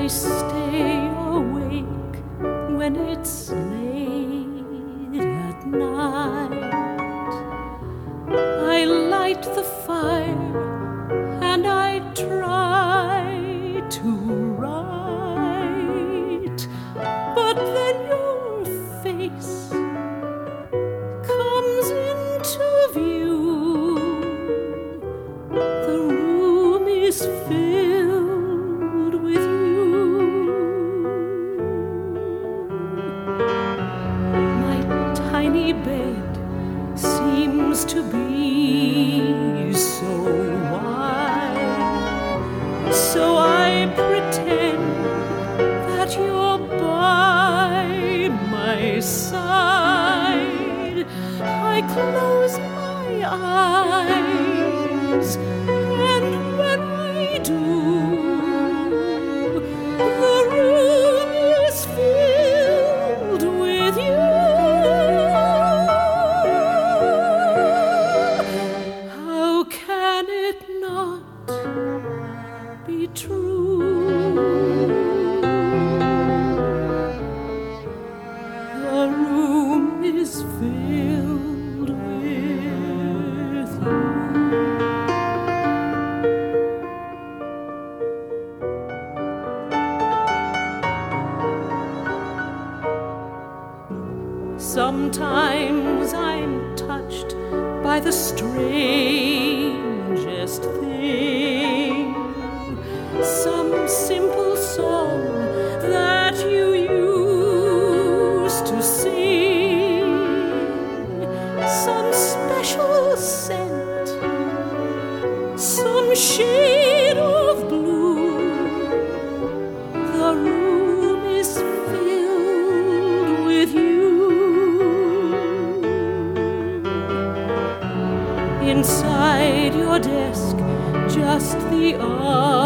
stay awake when it's late at night. I light the fire and I try to write, but then your face comes into view. The room is filled with you. My tiny bed seems to be so wide, so I pretend that you're by my side. I close my eyes, and when I do, the room is filled with you. How can it not be true? The room is filled with you. Sometimes I'm touched by the strangest thing, some simple song that you used to sing, some special scent, some shade of blue. The room is filled with you. Inside your desk, just the